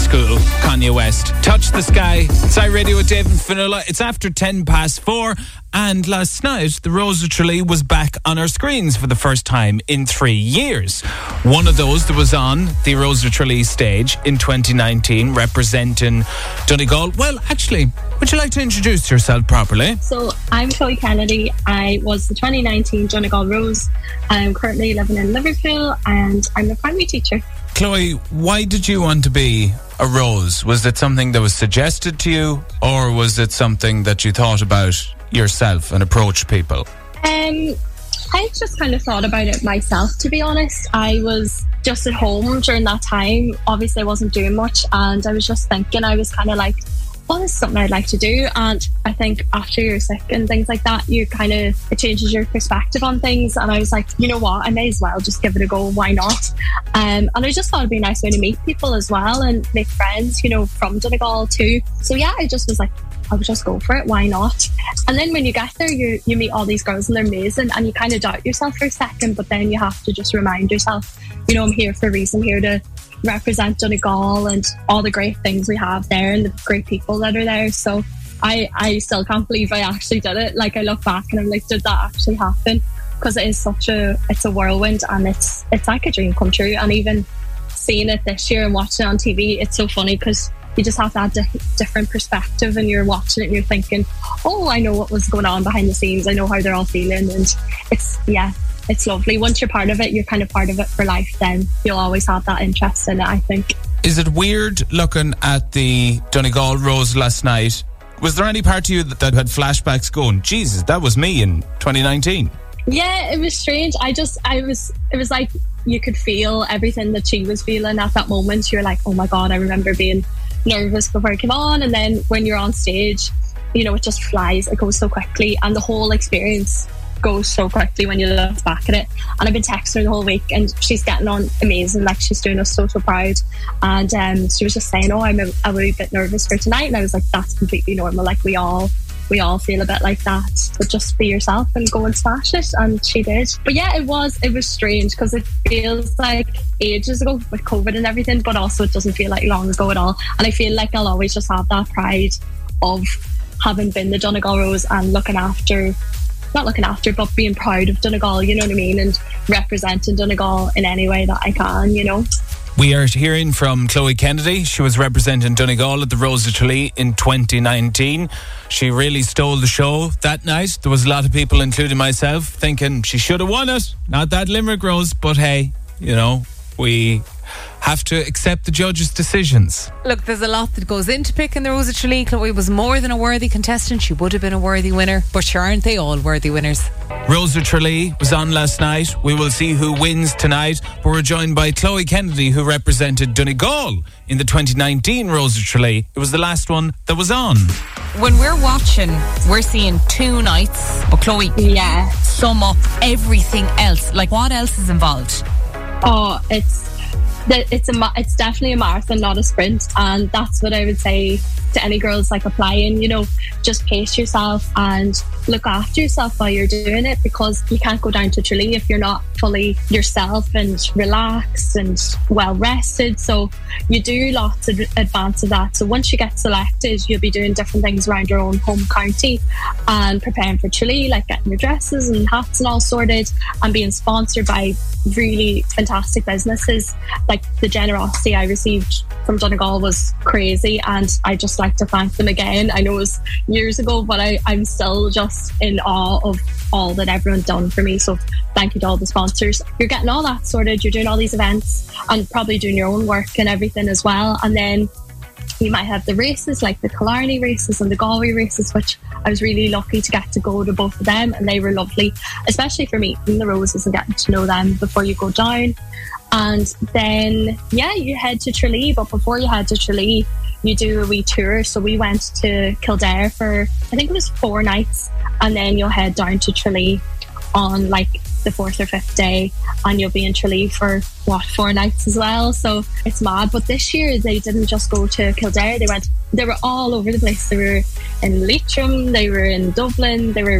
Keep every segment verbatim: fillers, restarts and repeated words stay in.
School, Kanye West. Touch the Sky. It's iRadio with Dave and Fionnuala. It's after ten past four. And last night, the Rose of Tralee was back on our screens for the first time in three years. One of those that was on the Rose of Tralee stage in twenty nineteen, representing Donegal. Well, actually, would you like to introduce yourself properly? So, I'm Chloe Kennedy. I was the twenty nineteen Donegal Rose. I'm currently living in Liverpool and I'm a primary teacher. Chloe, why did you want to be a Rose? Was it something that was suggested to you, or was it something that you thought about yourself and approached people? Um, I just kind of thought about it myself, to be honest. I was just at home during that time. Obviously, I wasn't doing much, and I was just thinking, I was kind of like, well, this is something I'd like to do. And I think after you're sick and things like that, you kind of, it changes your perspective on things. And I was like, you know what, I may as well just give it a go. Why not? Um, and I just thought it'd be a nice way to meet people as well and make friends, you know, from Donegal too. So yeah, I just was like, I'll just go for it. Why not? And then when you get there, you you meet all these girls and they're amazing, and you kind of doubt yourself for a second, but then you have to just remind yourself, you know, I'm here for a reason. I'm here to represent Donegal and all the great things we have there and the great people that are there. So I, I still can't believe I actually did it. Like, I look back and I'm like, did that actually happen? Because it is such a, it's a whirlwind, and it's it's like a dream come true. And even seeing it this year and watching it on T V, it's so funny because you just have that di- different perspective, and you're watching it and you're thinking, oh, I know what was going on behind the scenes. I know how they're all feeling. And it's, yeah, it's lovely. Once you're part of it, you're kind of part of it for life. Then you'll always have that interest in it, I think. Is it weird looking at the Donegal Rose last night? Was there any part of you that, that had flashbacks going, Jesus, that was me in twenty nineteen? Yeah, it was strange. I just, I was, it was like you could feel everything that she was feeling at that moment. You're like, oh my God, I remember being nervous before I came on. And then when you're on stage, you know, it just flies. It goes so quickly. And the whole experience goes so quickly when you look back at it. And I've been texting her the whole week, and she's getting on amazing. Like, she's doing us so so proud. And um, she was just saying, oh, I'm a, a wee bit nervous for tonight. And I was like, that's completely normal. Like, we all we all feel a bit like that, but just be yourself and go and smash it. And she did. But yeah, it was it was strange because it feels like ages ago with COVID and everything, but also it doesn't feel like long ago at all. And I feel like I'll always just have that pride of having been the Donegal Rose and looking after not looking after, but being proud of Donegal, you know what I mean? And representing Donegal in any way that I can, you know? We are hearing from Chloe Kennedy. She was representing Donegal at the Rose of Tralee in twenty nineteen. She really stole the show that night. There was a lot of people, including myself, thinking she should have won it. Not that Limerick Rose, but hey, you know, we have to accept the judges' decisions. Look, there's a lot that goes into picking the Rose of Tralee. Chloe was more than a worthy contestant. She would have been a worthy winner, but sure, aren't they all worthy winners? Rose of Tralee was on last night. We will see who wins tonight. But we're joined by Chloe Kennedy, who represented Donegal in the twenty nineteen Rose of Tralee. It was the last one that was on. When we're watching, we're seeing two nights. But Chloe, yeah, sum up everything else. Like, what else is involved? Oh, it's it's a it's definitely a marathon, not a sprint, and that's what I would say to any girls like applying. You know, just pace yourself and look after yourself while you're doing it, because you can't go down to Tralee if you're not fully yourself and relaxed and well rested. So you do lots of advance of that. So once you get selected, you'll be doing different things around your own home county and preparing for Tralee, like getting your dresses and hats and all sorted, and being sponsored by really fantastic businesses. Like, the generosity I received from Donegal was crazy, and I just like to thank them again. I know it was years ago, but I, I'm still just in awe of all that everyone done for me. So thank you to all the sponsors. You're getting all that sorted, you're doing all these events and probably doing your own work and everything as well. And then you might have the races, like the Killarney races and the Galway races, which I was really lucky to get to go to both of them, and they were lovely, especially for meeting the Roses and getting to know them before you go down. And then, yeah, you head to Tralee, but before you head to Tralee, you do a wee tour. So we went to Kildare for, I think it was four nights, and then you'll head down to Tralee on like the fourth or fifth day, and you'll be in Tralee for what, four nights as well. So it's mad. But this year they didn't just go to Kildare, they went they were all over the place. They were in Leitrim, they were in Dublin, they were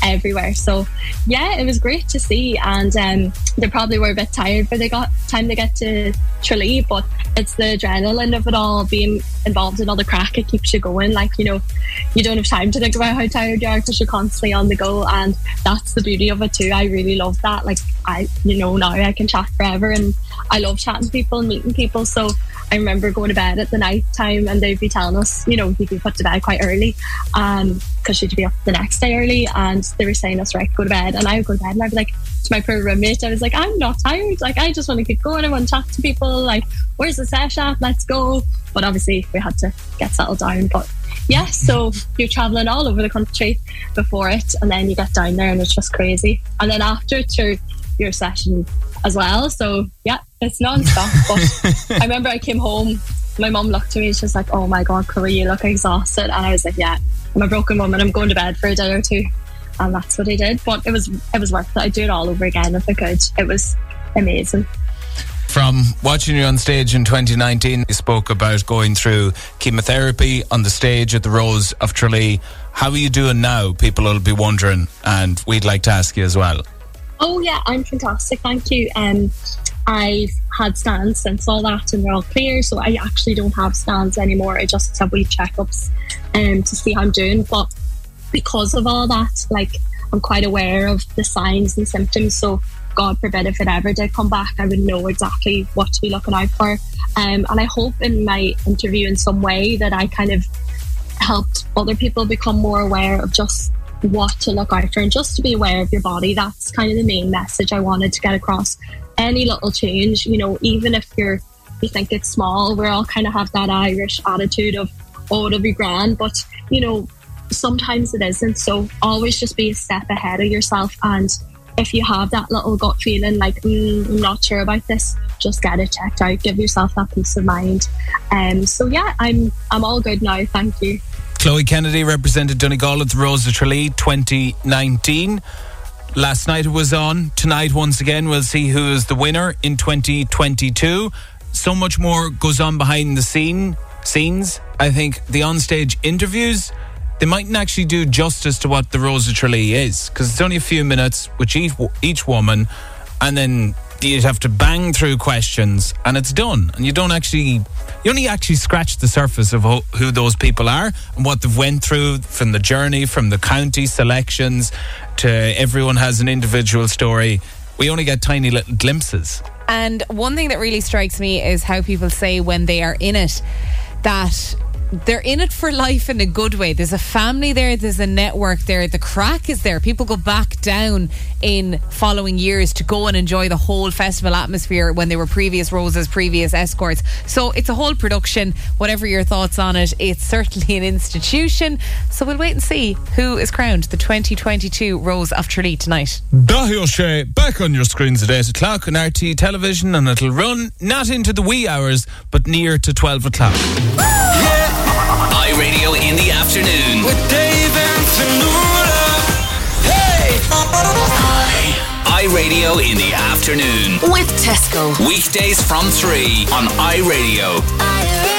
everywhere. So yeah, it was great to see, and um, they probably were a bit tired by the got time they get to Tralee, but it's the adrenaline of it all, being involved in all the crack. It keeps you going. Like, you know, you don't have time to think about how tired you are because you're constantly on the go, and that's the beauty of it too. I really love that. Like, I, you know, now I can chat forever, and I love chatting to people and meeting people. So I remember going to bed at the night time, and they'd be telling us, you know, you'd be put to bed quite early um because you'd be up the next day early, and they were saying us, right, go to bed. And I would go to bed, and I'd be like to my poor roommate, I was like, I'm not tired, like I just want to keep going, I want to chat to people, like, where's the sesh at, let's go. But obviously we had to get settled down. But yeah, so you're travelling all over the country before it, and then you get down there and it's just crazy, and then after it's your, your session as well. So yeah, it's non-stop. But I remember I came home, my mum looked at me and she was like, oh my god, Chloe, you look exhausted. And I was like, yeah, I'm a broken woman, I'm going to bed for a day or two. And that's what I did. But it was it was worth it. I'd do it all over again if I could. It was amazing. From watching you on stage in twenty nineteen, you spoke about going through chemotherapy on the stage at the Rose of Tralee. How are you doing now? People will be wondering, and we'd like to ask you as well. Oh yeah, I'm fantastic, thank you. Um, I've had scans since all that, and they're all clear, so I actually don't have scans anymore. I just have wee checkups um, to see how I'm doing. But because of all that, like, I'm quite aware of the signs and symptoms, so God forbid if it ever did come back, I would know exactly what to be looking out for. Um, and I hope in my interview in some way that I kind of helped other people become more aware of just what to look out for, and just to be aware of your body. That's kind of the main message I wanted to get across. Any little change, you know, even if you're you think it's small, we all kind of have that Irish attitude of, oh, it'll be grand, but you know, sometimes it isn't. So always just be a step ahead of yourself, and if you have that little gut feeling like, mm, I'm not sure about this, just get it checked out, give yourself that peace of mind. Um, so yeah, I'm I'm all good now, thank you. Chloe Kennedy represented Donegal at the Rose of Tralee twenty nineteen. Last night it was on. Tonight, once again, we'll see who is the winner in twenty twenty-two. So much more goes on behind the scene scenes. I think the onstage interviews, they mightn't actually do justice to what the Rose of Tralee is, because it's only a few minutes with each, each woman, and then you'd have to bang through questions and it's done, and you don't actually you only actually scratch the surface of ho- who those people are and what they've went through, from the journey, from the county selections to everyone has an individual story. We only get tiny little glimpses. And one thing that really strikes me is how people say when they are in it that they're in it for life in a good way. There's a family there, there's a network there, the crack is there. People go back down in following years to go and enjoy the whole festival atmosphere when they were previous roses, previous escorts. So it's a whole production. Whatever your thoughts on it, it's certainly an institution. So we'll wait and see who is crowned the twenty twenty-two Rose of Tralee tonight. Dahi O'Shea back on your screens at eight o'clock on R T television, and it'll run not into the wee hours but near to twelve o'clock. iRadio in the afternoon with Dave and Fionnuala. Hey! iRadio in the afternoon with Tesco. Weekdays from three on iRadio.